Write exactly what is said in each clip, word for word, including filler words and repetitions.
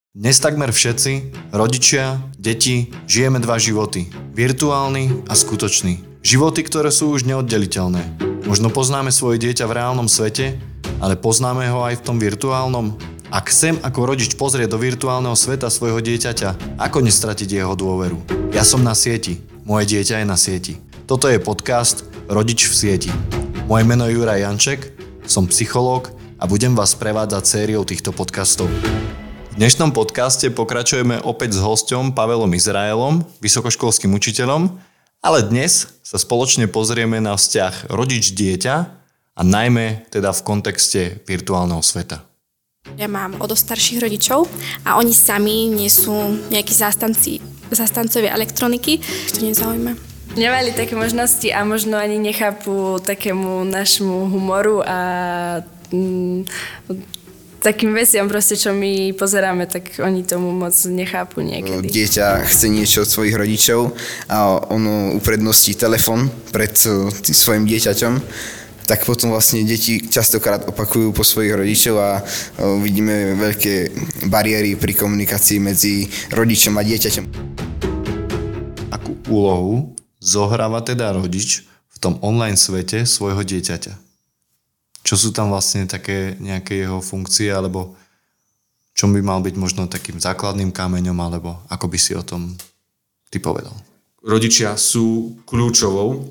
Dnes takmer všetci, rodičia, deti, žijeme dva životy. Virtuálny a skutočný. Životy, ktoré sú už neoddeliteľné. Možno poznáme svoje dieťa v reálnom svete, ale poznáme ho aj v tom virtuálnom. Ak chcem ako rodič pozrieť do virtuálneho sveta svojho dieťaťa, ako nestratiť jeho dôveru? Ja som na sieti. Moje dieťa je na sieti. Toto je podcast Rodič v sieti. Moje meno je Juraj Janček, som psychológ a budem vás prevádzať sériou týchto podcastov. V dnešnom podcaste pokračujeme opäť s hosťom Pavelom Izraelom, vysokoškolským učiteľom, ale dnes sa spoločne pozrieme na vzťah rodič-dieťa a najmä teda v kontexte virtuálneho sveta. Ja mám o dosť starších rodičov a oni sami nie sú nejakí zástanci, zástancovia elektroniky. To nezaujíma. Nemali také možnosti a možno ani nechápu takému našemu humoru a mm, takým veciam proste, čo my pozeráme, tak oni tomu moc nechápu niekedy. Dieťa chce niečo od svojich rodičov a ono upredností telefon pred tým svojim dieťaťom, tak potom vlastne deti častokrát opakujú po svojich rodičov a vidíme veľké bariéry pri komunikácii medzi rodičom a dieťaťom. Akú úlohu zohráva teda rodič v tom online svete svojho dieťaťa? Čo sú tam vlastne také nejaké jeho funkcie, alebo čo by mal byť možno takým základným kameňom, alebo ako by si o tom ty povedal? Rodičia sú kľúčovou,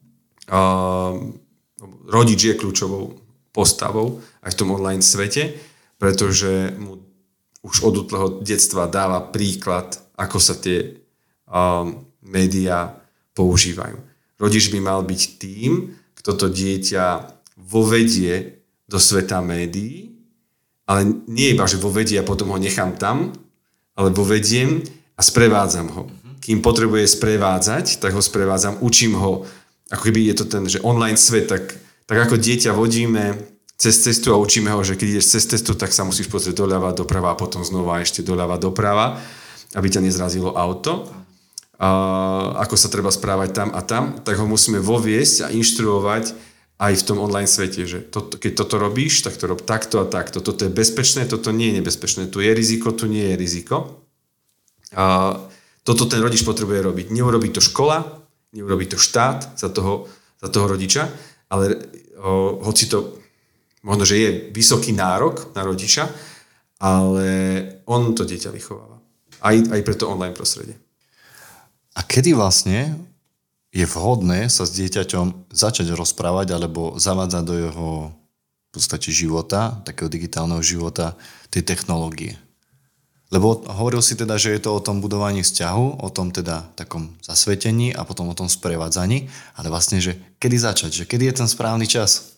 uh, rodič je kľúčovou postavou aj v tom online svete, pretože mu už od útleho detstva dáva príklad, ako sa tie uh, médiá používajú. Rodič by mal byť tým, kto to dieťa vovedie do sveta médií, ale nie iba, že vovedie a potom ho nechám tam, ale vovediem a sprevádzam ho. Kým potrebuje sprevádzať, tak ho sprevádzam, učím ho, ako keby je to ten, že online svet, tak, tak ako dieťa vodíme cez cestu a učíme ho, že keď ideš cez cestu, tak sa musíš pozrieť doľava, doprava a potom znova ešte doľava, doprava, aby ťa nezrazilo auto. A ako sa treba správať tam a tam, tak ho musíme voviesť a inštruovať aj v tom online svete, že to, keď toto robíš, tak to rob takto a takto. Toto je bezpečné, toto nie je nebezpečné. Tu je riziko, tu nie je riziko. A toto ten rodič potrebuje robiť. Neurobí to škola, neurobí to štát za toho, za toho rodiča, ale o, hoci to možno, že je vysoký nárok na rodiča, ale on to dieťa vychováva. Aj, aj pre to online prostredie. A kedy vlastne je vhodné sa s dieťaťom začať rozprávať alebo zavádzať do jeho v podstate života, takého digitálneho života, tej technológie? Lebo hovoril si teda, že je to o tom budovaní vzťahu, o tom teda takom zasvetení a potom o tom sprevádzaní, ale vlastne, že kedy začať, že kedy je ten správny čas?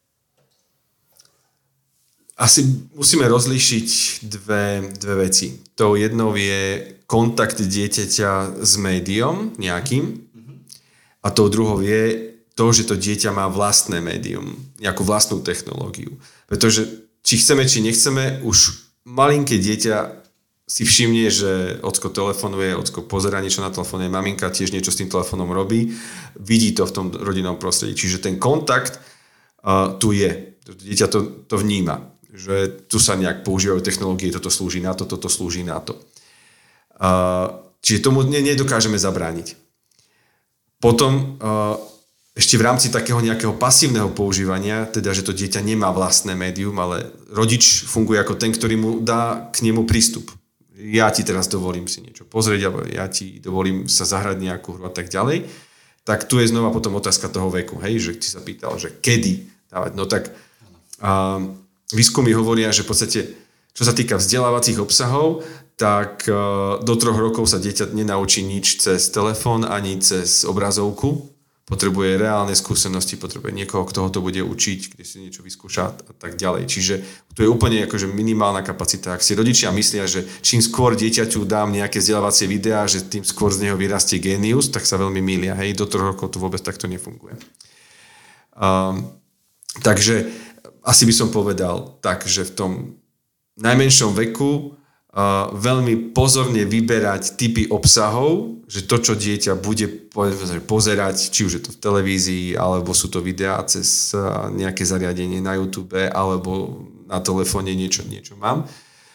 Asi musíme rozlíšiť dve, dve veci. Tou jednou je kontakt dieťaťa s médiom nejakým, a tou druhou je to, že to dieťa má vlastné médium, nejakú vlastnú technológiu. Pretože či chceme, či nechceme, už malinké dieťa si všimne, že ocko telefonuje, ocko pozerá niečo na telefóne, maminka tiež niečo s tým telefónom robí, vidí to v tom rodinnom prostredí. Čiže ten kontakt uh, tu je. To dieťa to, to vníma, že tu sa nejak používajú technológie, toto slúži na to, toto slúži na to. Uh, čiže tomu nedokážeme zabrániť. Potom ešte v rámci takého nejakého pasívneho používania, teda, že to dieťa nemá vlastné médium, ale rodič funguje ako ten, ktorý mu dá k nemu prístup. Ja ti teraz dovolím si niečo pozrieť, alebo ja ti dovolím sa zahrať nejakú hru a tak ďalej. Tak tu je znova potom otázka toho veku, hej, že ti sa pýtal, že kedy dávať. No tak a, výskumy hovoria, že v podstate, čo sa týka vzdelávacích obsahov, tak do troch rokov sa dieťa nenaučí nič cez telefón ani cez obrazovku. Potrebuje reálne skúsenosti, potrebuje niekoho, kto ho to bude učiť, kde si niečo vyskúša a tak ďalej. Čiže tu je úplne akože minimálna kapacita. Ak si rodičia myslia, že čím skôr dieťaťu dám nejaké vzdelávacie videá, že tým skôr z neho vyrastie génius, tak sa veľmi mýlia. Hej, do troch rokov to vôbec takto nefunguje. Um, takže asi by som povedal tak, že v tom najmenšom veku Uh, veľmi pozorne vyberať typy obsahov, že to, čo dieťa bude pozerať, či už je to v televízii, alebo sú to videá cez nejaké zariadenie na YouTube, alebo na telefóne niečo, niečo mám,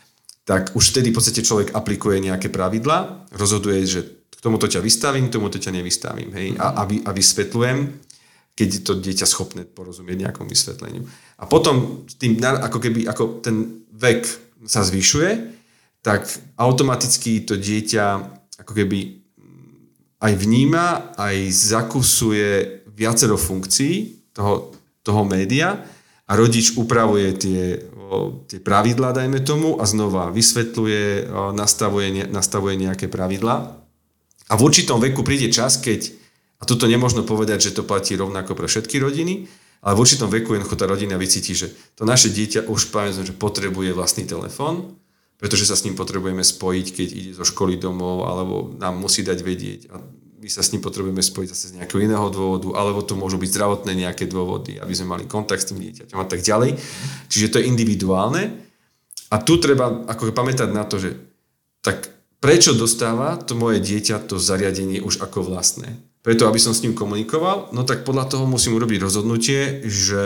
tak už vtedy v podstate človek aplikuje nejaké pravidlá, rozhoduje, že k tomuto ťa vystavím, k tomuto ťa nevystavím. Hej? A, a, vy, a vysvetľujem, keď je to dieťa schopné porozumieť nejakom vysvetleniu. A potom tým, ako keby ako ten vek sa zvyšuje, tak automaticky to dieťa ako keby aj vníma, aj zakusuje viacero funkcií toho, toho média a rodič upravuje tie, tie pravidlá, dajme tomu, a znova vysvetľuje, nastavuje, nastavuje nejaké pravidlá. A v určitom veku príde čas, keď, a toto nemôžno povedať, že to platí rovnako pre všetky rodiny, ale v určitom veku jednoducho tá rodina vycíti, že to naše dieťa už povedzme, že potrebuje vlastný telefón, pretože sa s ním potrebujeme spojiť, keď ide zo školy domov, alebo nám musí dať vedieť a my sa s ním potrebujeme spojiť zase z nejakého iného dôvodu, alebo to môžu byť zdravotné nejaké dôvody, aby sme mali kontakt s tým dieťaťom a tak ďalej. Čiže to je individuálne a tu treba ako pamätať na to, že tak prečo dostáva to moje dieťa to zariadenie už ako vlastné? Preto, aby som s ním komunikoval, no tak podľa toho musím urobiť rozhodnutie, že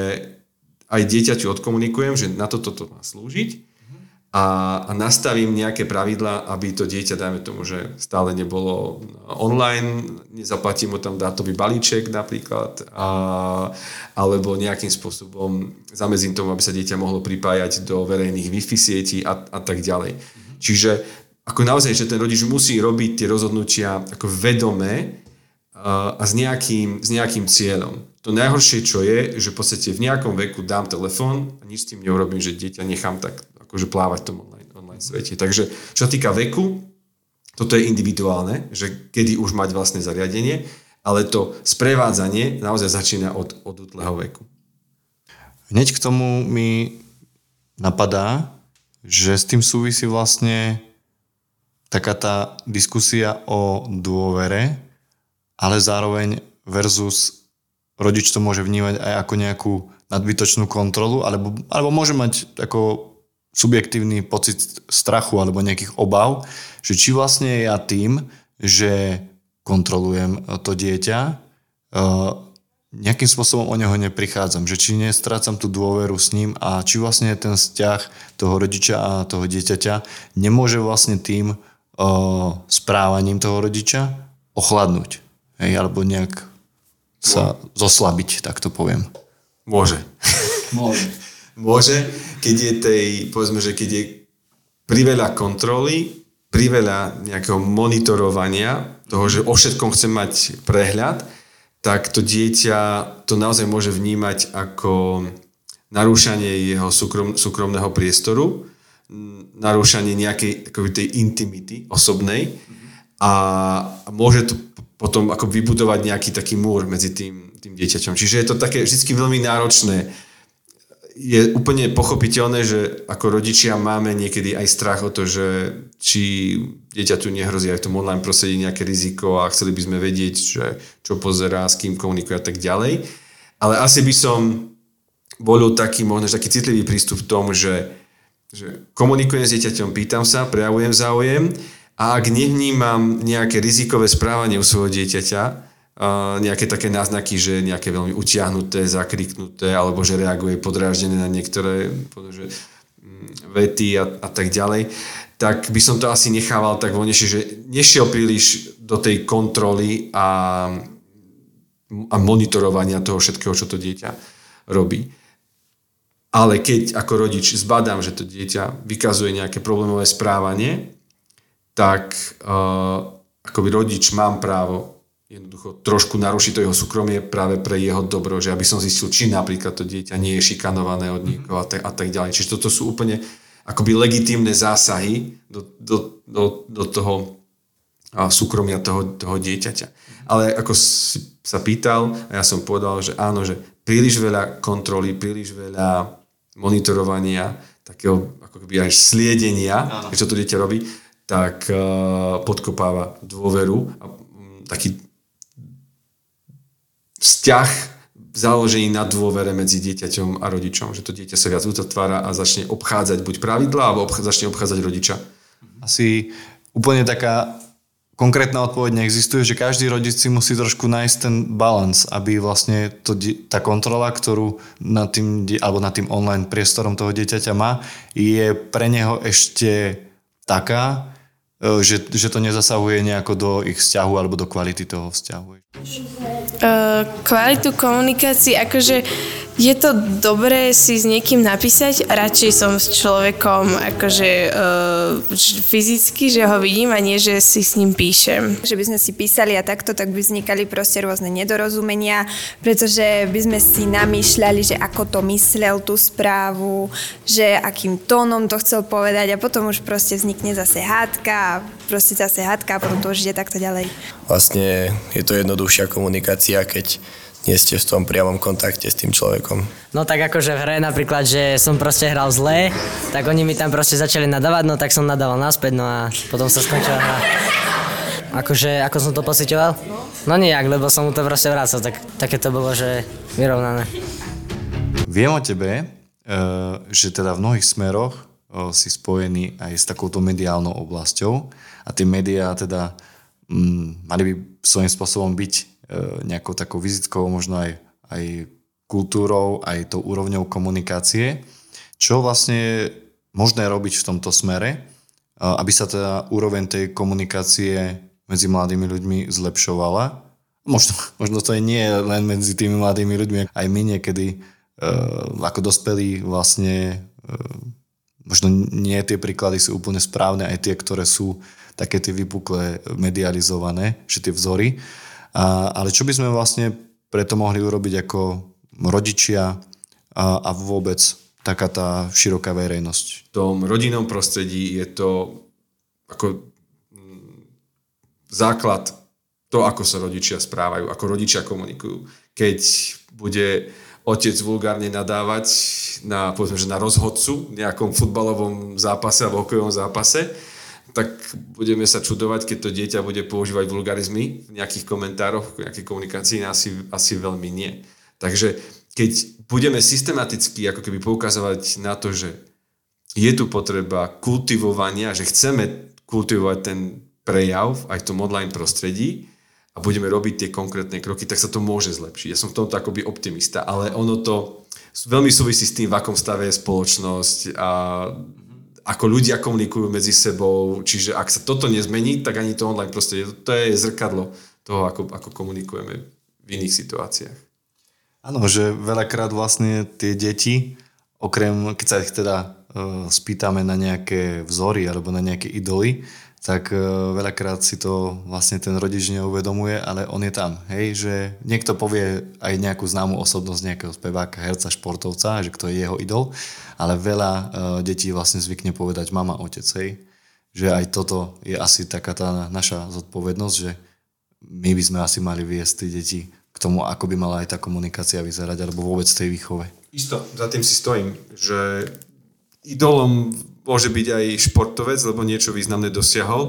aj dieťaťu odkomunikujem, že na toto to má slúžiť a, a nastavím nejaké pravidlá, aby to dieťa, dajme tomu, že stále nebolo online, nezaplatím mu tam dátový balíček napríklad, a, alebo nejakým spôsobom zamedzím tomu, aby sa dieťa mohlo pripájať do verejných Wi-Fi sietí a, a tak ďalej. Mm-hmm. Čiže ako naozaj, že ten rodič musí robiť tie rozhodnutia ako vedomé a, a s nejakým, s nejakým cieľom. To najhoršie, čo je, že v podstate v nejakom veku dám telefón a nič s tým neurobím, že dieťa nechám tak akože plávať v tom online, online svete. Takže čo sa týka veku, toto je individuálne, že kedy už mať vlastné zariadenie, ale to sprevádzanie naozaj začína od, od útleho veku. Hneď k tomu mi napadá, že s tým súvisí vlastne taká tá diskusia o dôvere, ale zároveň versus rodič to môže vnímať aj ako nejakú nadbytočnú kontrolu, alebo, alebo môže mať ako subjektívny pocit strachu alebo nejakých obav, že či vlastne ja tým, že kontrolujem to dieťa, nejakým spôsobom o neho neprichádzam, že či nestrácam tú dôveru s ním a či vlastne ten vzťah toho rodiča a toho dieťaťa nemôže vlastne tým správaním toho rodiča ochladnúť. Hej, alebo nejak sa zoslabiť, tak to poviem. Môže. Môže. Môže, keď je tej, povedzme, že keď je priveľa kontroly, priveľa nejakého monitorovania, toho, že o všetkom chce mať prehľad, tak to dieťa to naozaj môže vnímať ako narúšanie jeho súkrom, súkromného priestoru, narúšanie nejakej akoby tej intimity osobnej a môže to potom ako vybudovať nejaký taký múr medzi tým, tým dieťaťom. Čiže je to také vždy veľmi náročné. Je úplne pochopiteľné, že ako rodičia máme niekedy aj strach o to, že či dieťaťu nehrozí aj v tom online prostredí nejaké riziko a chceli by sme vedieť, že čo pozerá, s kým komunikuje a tak ďalej. Ale asi by som volil taký, možno taký citlivý prístup v tom, že, že komunikujem s dieťaťom, pýtam sa, prejavujem záujem a ak nevnímam nejaké rizikové správanie u svojho dieťaťa, Uh, nejaké také náznaky, že nejaké veľmi utiahnuté, zakriknuté, alebo že reaguje podráždené na niektoré že, um, vety a, a tak ďalej, tak by som to asi nechával tak voľnejšie, že nešiel príliš do tej kontroly a, a monitorovania toho všetkého, čo to dieťa robí. Ale keď ako rodič zbadám, že to dieťa vykazuje nejaké problémové správanie, tak uh, akoby rodič mám právo jednoducho trošku narušiť to jeho súkromie práve pre jeho dobro, že aby som zistil, či napríklad to dieťa nie je šikanované od niekoho a tak, a tak ďalej. Čiže toto sú úplne akoby legitímne zásahy do, do, do, do toho súkromia toho, toho dieťaťa. Ale ako si sa pýtal, a ja som povedal, že áno, že príliš veľa kontroly, príliš veľa monitorovania, takého ako keby aj sliedenia, áno, čo to dieťa robí, tak uh, podkopáva dôveru a um, taký vzťah založený na dôvere medzi dieťaťom a rodičom, že to dieťa sa viac utvára a začne obchádzať buď pravidlá, alebo obch- začne obchádzať rodiča. Asi úplne taká konkrétna odpoveď neexistuje, že každý rodič si musí trošku nájsť ten balans, aby vlastne to, tá kontrola, ktorú nad tým, alebo nad tým online priestorom toho dieťaťa má, je pre neho ešte taká, že, že to nezasahuje nejako do ich vzťahu alebo do kvality toho vzťahu. Uh, kvalitu komunikácií, akože je to dobré si s niekým napísať, radšej som s človekom akože uh, fyzicky, že ho vidím a nie, že si s ním píšem. Že by sme si písali a takto, tak by vznikali proste rôzne nedorozumenia, pretože by sme si namýšľali, že ako to myslel tú správu, že akým tónom to chcel povedať a potom už proste vznikne zase hádka a proste zase hádka a potom to už ide takto ďalej. Vlastne je to jednoduchšia komunikácia, keď nie ste v tom priamom kontakte s tým človekom. No tak akože v hre napríklad, že som proste hral zlé, tak oni mi tam proste začali nadávať, no tak som nadával naspäť, no a potom sa skončila hra. Akože, ako som to pociťoval? No nijak, lebo som mu to proste vrácal, tak také to bolo, že vyrovnané. Viem o tebe, že teda v mnohých smeroch si spojený aj s takouto mediálnou oblasťou a tie médiá teda mm, mali by svojím spôsobom byť nejakou takou vizitkou, možno aj, aj kultúrou, aj tou úrovňou komunikácie. Čo vlastne je možné robiť v tomto smere, aby sa teda úroveň tej komunikácie medzi mladými ľuďmi zlepšovala? Možno, možno to je nie len medzi tými mladými ľuďmi, aj my niekedy ako dospelí vlastne možno nie tie príklady sú úplne správne, aj tie, ktoré sú také tie vypuklé, medializované, že tie vzory. A, ale čo by sme vlastne preto mohli urobiť ako rodičia a, a vôbec taká tá široká verejnosť? V tom rodinnom prostredí je to ako základ to, ako sa rodičia správajú, ako rodičia komunikujú. Keď bude otec vulgárne nadávať na, povedzme, že na rozhodcu v nejakom futbalovom zápase alebo hokejovom zápase, tak budeme sa čudovať, keď to dieťa bude používať vulgarizmy v nejakých komentároch, v nejakej komunikácii, asi, asi veľmi nie. Takže keď budeme systematicky ako keby poukazovať na to, že je tu potreba kultivovania, že chceme kultivovať ten prejav aj v tom online prostredí a budeme robiť tie konkrétne kroky, tak sa to môže zlepšiť. Ja som v tomto akoby optimista, ale ono to veľmi súvisí s tým, v akom stave je spoločnosť a ako ľudia komunikujú medzi sebou, čiže ak sa toto nezmení, tak ani to online prostredie, to je zrkadlo toho, ako, ako komunikujeme v iných situáciách. Áno, že veľakrát vlastne tie deti, okrem, keď sa ich teda uh, spýtame na nejaké vzory alebo na nejaké idoly, tak uh, veľakrát si to vlastne ten rodič neuvedomuje, ale on je tam. Hej, že niekto povie aj nejakú známú osobnosť nejakého speváka, herca, športovca, že kto je jeho idol, ale veľa uh, detí vlastne zvykne povedať mama, otec, hej. Že aj toto je asi taká tá naša zodpovednosť, že my by sme asi mali viesť tie deti k tomu, ako by mala aj tá komunikácia vyzerať, alebo vôbec tej výchove. Isto, za tým si stojím, že idolom môže byť aj športovec, lebo niečo významné dosiahol,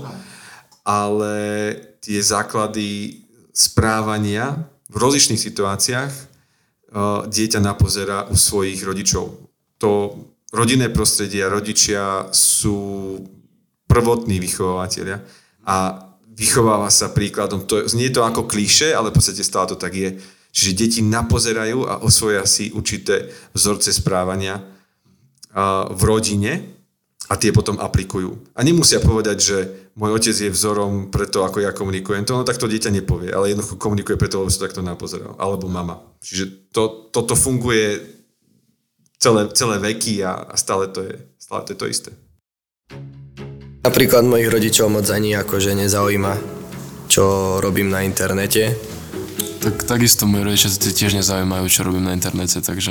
ale tie základy správania v rozličných situáciách uh, dieťa napozerá u svojich rodičov. To rodinné prostredie a rodičia sú prvotní vychovávateľia a vychováva sa príkladom. To, znie to ako klíše, ale v podstate stále to tak je. Čiže deti napozerajú a osvoja si určité vzorce správania uh, v rodine a tie potom aplikujú. A nemusia povedať, že môj otec je vzorom pre to, ako ja komunikujem. To ono takto dieťa nepovie, ale jednoducho komunikuje preto, lebo sa takto napozeral. Alebo mama. Čiže to, toto funguje celé, celé veky a, a stále, to je, stále to je to isté. Napríklad mojich rodičov moc ani akože nezaujíma, čo robím na internete. Tak takisto moji rodičia sa tiež nezaujímajú, čo robím na internete, takže,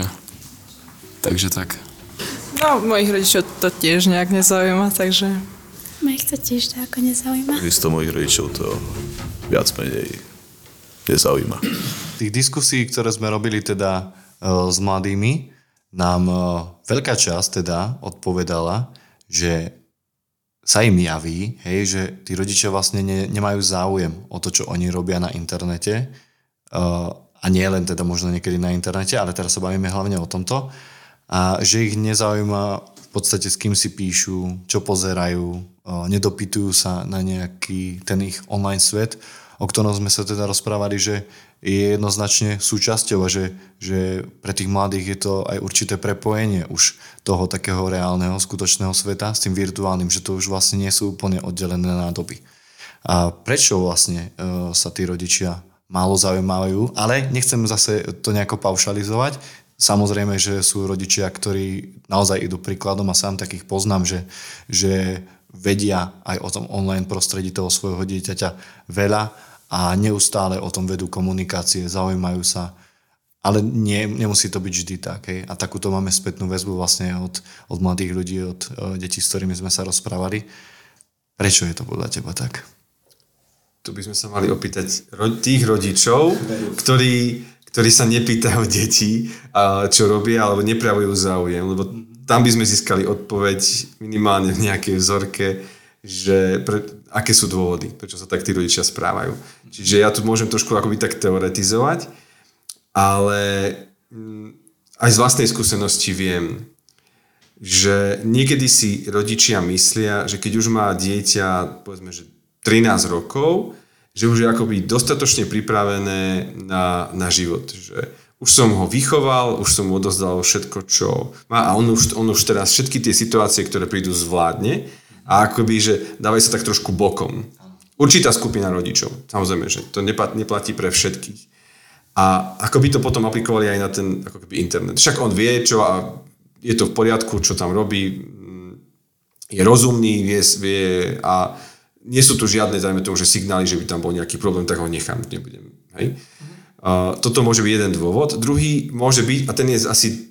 takže tak. No, mojich rodičov to tiež nejak nezaujíma, takže... Mojich to tiež tak ako nezaujíma. Isto mojich rodičov to viac menej nezaujíma. Tých diskusí, ktoré sme robili teda e, s mladými, nám e, veľká časť teda odpovedala, že sa im javí, hej, že tí rodičia vlastne ne, nemajú záujem o to, čo oni robia na internete. Uh, a nie len teda možno niekedy na internete, ale teraz sa bavíme hlavne o tomto. A že ich nezaujíma v podstate s kým si píšu, čo pozerajú, nedopytujú sa na nejaký ten ich online svet, o ktorom sme sa teda rozprávali, že je jednoznačne súčasťou a že, že pre tých mladých je to aj určité prepojenie už toho takého reálneho, skutočného sveta s tým virtuálnym, že to už vlastne nie sú úplne oddelené nádoby. A prečo vlastne uh, sa tí rodičia málo zaujímajú, ale nechcem zase to nejako paušalizovať. Samozrejme, že sú rodičia, ktorí naozaj idú príkladom a sám takých poznám, že, že vedia aj o tom online prostredí toho svojho dieťaťa veľa a neustále o tom vedú komunikácie, zaujímajú sa, ale nie, nemusí to byť vždy tak. Hej. A takúto máme spätnú väzbu vlastne od, od mladých ľudí, od uh, detí, s ktorými sme sa rozprávali. Prečo je to podľa teba tak? Tu by sme sa mali opýtať ro- tých rodičov, ktorí, ktorí sa nepýtajú detí, uh, čo robia, alebo neprejavujú záujem, lebo tam by sme získali odpoveď minimálne v nejakej vzorke, že pre, aké sú dôvody, prečo sa tak tí rodičia správajú. Čiže ja tu môžem trošku akoby tak teoretizovať, ale aj z vlastnej skúsenosti viem, že niekedy si rodičia myslia, že keď už má dieťa, povedzme, že trinásť rokov, že už je akoby dostatočne pripravené na, na život. Že už som ho vychoval, už som mu odozdal všetko, čo má a on už, on už teraz všetky tie situácie, ktoré prídu, zvládne. A akoby, že dávajú sa tak trošku bokom. Určitá skupina rodičov. Samozrejme, že to neplatí pre všetkých. A ako by to potom aplikovali aj na ten ako keby internet. Však on vie, čo a je to v poriadku, čo tam robí, je rozumný, vie, vie a nie sú tu žiadne, dajme tomu, že signály, že by tam bol nejaký problém, tak ho nechám, nebudem. Hej? A toto môže byť jeden dôvod. Druhý môže byť, a ten je asi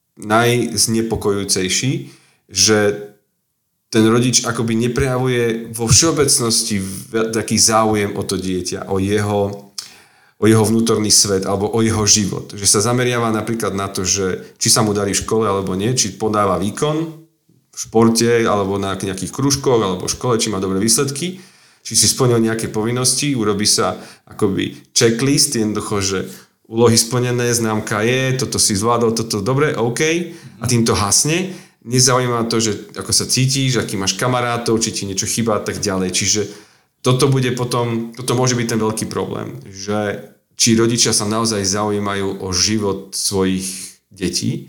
najznepokojujúcejší, že ten rodič akoby neprejavuje vo všeobecnosti taký záujem o to dieťa, o jeho, o jeho vnútorný svet alebo o jeho život. Že sa zameriava napríklad na to, že či sa mu darí v škole alebo nie, či podáva výkon v športe alebo na nejakých krúžkoch alebo v škole, či má dobré výsledky, či si splnil nejaké povinnosti, urobí sa akoby checklist, jednoducho, že úlohy splnené, známka je, toto si zvládol, toto dobre, OK, a tým to hasne. Nezaujíma to, že ako sa cítiš, aký máš kamarátov, či ti niečo chýba a tak ďalej. Čiže toto bude potom, toto môže byť ten veľký problém, že či rodičia sa naozaj zaujímajú o život svojich detí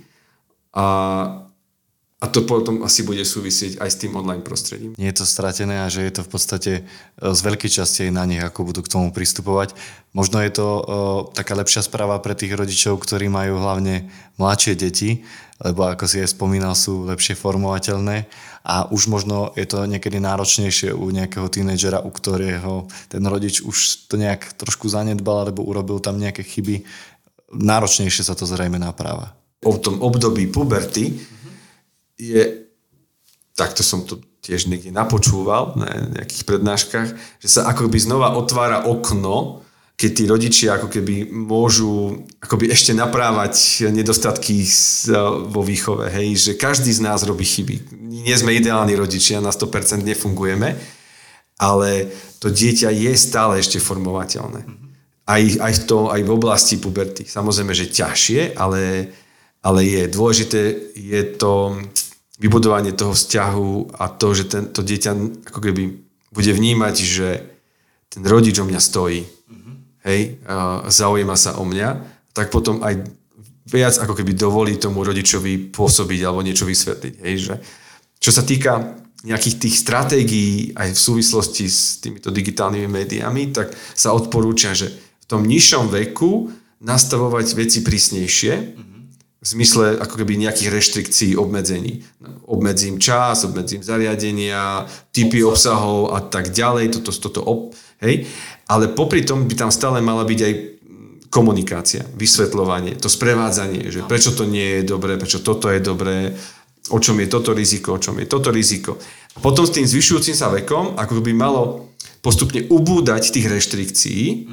a, a to potom asi bude súvisieť aj s tým online prostredím. Nie je to stratené a že je to v podstate z veľkej časti aj na nich, ako budú k tomu pristupovať. Možno je to o, taká lepšia správa pre tých rodičov, ktorí majú hlavne mladšie deti, lebo ako si aj spomínal, sú lepšie formovateľné a už možno je to niekedy náročnejšie u nejakého tínedžera, u ktorého ten rodič už to nejak trošku zanedbal alebo urobil tam nejaké chyby. Náročnejšie sa to zrejme napráva. O tom období puberty je, takto som to tiež niekde napočúval na nejakých prednáškach, že sa akoby znova otvára okno, keď tí rodičia ako keby môžu akoby ešte naprávať nedostatky vo výchove, hej, že každý z nás robí chyby. Nie sme ideálni rodičia, na sto percent nefungujeme, ale to dieťa je stále ešte formovateľné. Aj, aj, v, tom, aj v oblasti puberty. Samozrejme, že ťažšie, ale, ale je dôležité, je to vybudovanie toho vzťahu a to, že ten, to dieťa ako keby bude vnímať, že ten rodič o mňa stojí. Hej, zaujíma sa o mňa, tak potom aj viac ako keby dovolí tomu rodičovi pôsobiť alebo niečo vysvetliť. Hej, že čo sa týka nejakých tých stratégií aj v súvislosti s týmito digitálnymi médiami, tak sa odporúča, že v tom nižšom veku nastavovať veci prísnejšie, v zmysle ako keby nejakých reštrikcií, obmedzení. Obmedzím čas, obmedzím zariadenia, typy obsahov a tak ďalej, toto, toto ob, hej. Ale popri tom by tam stále mala byť aj komunikácia, vysvetľovanie, to sprevádzanie, že prečo to nie je dobré, prečo toto je dobré, o čom je toto riziko, o čom je toto riziko. A potom s tým zvyšujúcim sa vekom, ako by malo postupne ubúdať tých reštrikcií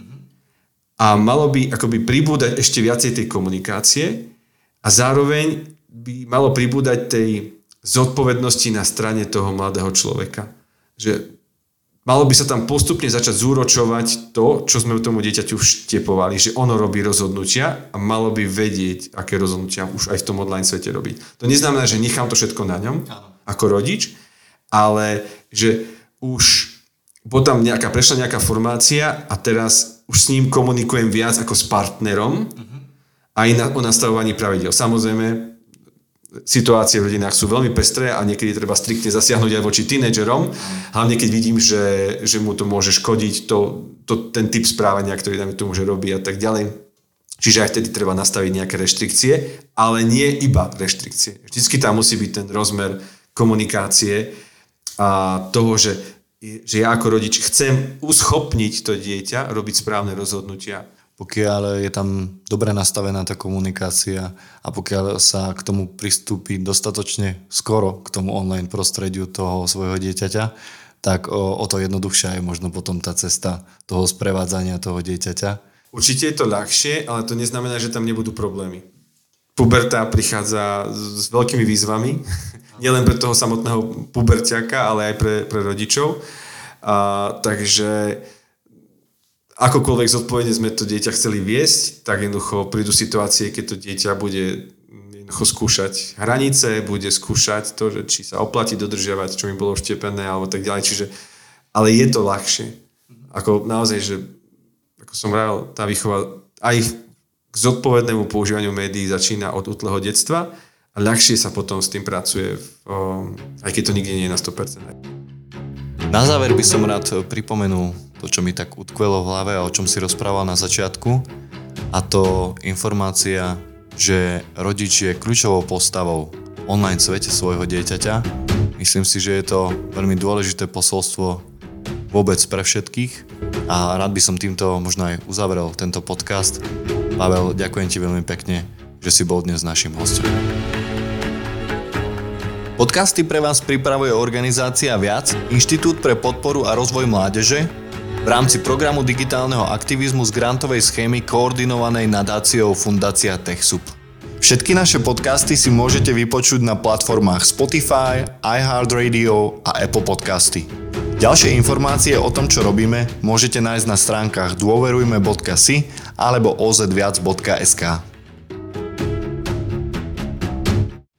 a malo by akoby pribúdať ešte viacej tej komunikácie a zároveň by malo pribúdať tej zodpovednosti na strane toho mladého človeka. Že malo by sa tam postupne začať zúročovať to, čo sme tomu dieťaťu vštepovali, že ono robí rozhodnutia a malo by vedieť, aké rozhodnutia už aj v tom online svete robí. To neznamená, že nechám to všetko na ňom, ako rodič, ale že už potom nejaká, prešla nejaká formácia a teraz už s ním komunikujem viac ako s partnerom aj na, o nastavovaní pravidel. Samozrejme, situácie v rodinách sú veľmi pestré a niekedy treba striktne zasiahnuť aj voči tínedžerom, hlavne keď vidím, že, že mu to môže škodiť, to, to, ten typ správania, ktorý tam to môže robiť a tak ďalej. Čiže aj vtedy treba nastaviť nejaké reštrikcie, ale nie iba reštrikcie. Vždycky tam musí byť ten rozmer komunikácie a toho, že, že ja ako rodič chcem uschopniť to dieťa robiť správne rozhodnutia. Pokiaľ je tam dobre nastavená tá komunikácia a pokiaľ sa k tomu pristúpi dostatočne skoro k tomu online prostrediu toho svojho dieťaťa, tak o, o to jednoduchšia je možno potom tá cesta toho sprevádzania toho dieťaťa. Určite je to ľahšie, ale to neznamená, že tam nebudú problémy. Puberta prichádza s veľkými výzvami, nielen pre toho samotného puberťaka, ale aj pre, pre rodičov. A, takže akokoľvek zodpovedne sme to dieťa chceli viesť, tak jednoducho prídu situácie, keď to dieťa bude jednoducho skúšať hranice, bude skúšať to, že či sa oplatí dodržiavať, čo mi bolo vštepené, alebo tak ďalej. Čiže, ale je to ľahšie. Ako naozaj, že ako som vravel, tá výchova aj k zodpovednému používaniu médií začína od útleho detstva a ľahšie sa potom s tým pracuje, v, aj keď to nikdy nie je na sto percent. Na záver by som rád pripomenul to, čo mi tak utkvelo v hlave a o čom si rozprával na začiatku, a to informácia, že rodič je kľúčovou postavou v online svete svojho dieťaťa. Myslím si, že je to veľmi dôležité posolstvo vôbec pre všetkých a rád by som týmto možno aj uzavrel tento podcast. Pavel, ďakujem ti veľmi pekne, že si bol dnes našim hosťom. Podcasty pre vás pripravuje organizácia Viac, Inštitút pre podporu a rozvoj mládeže, v rámci programu digitálneho aktivizmu z grantovej schémy koordinovanej nadáciou Fundácia TechSoup. Všetky naše podcasty si môžete vypočuť na platformách Spotify, iHeartRadio a Apple Podcasty. Ďalšie informácie o tom, čo robíme, môžete nájsť na stránkach dôverujme bodka es i alebo o zet viac bodka es ká.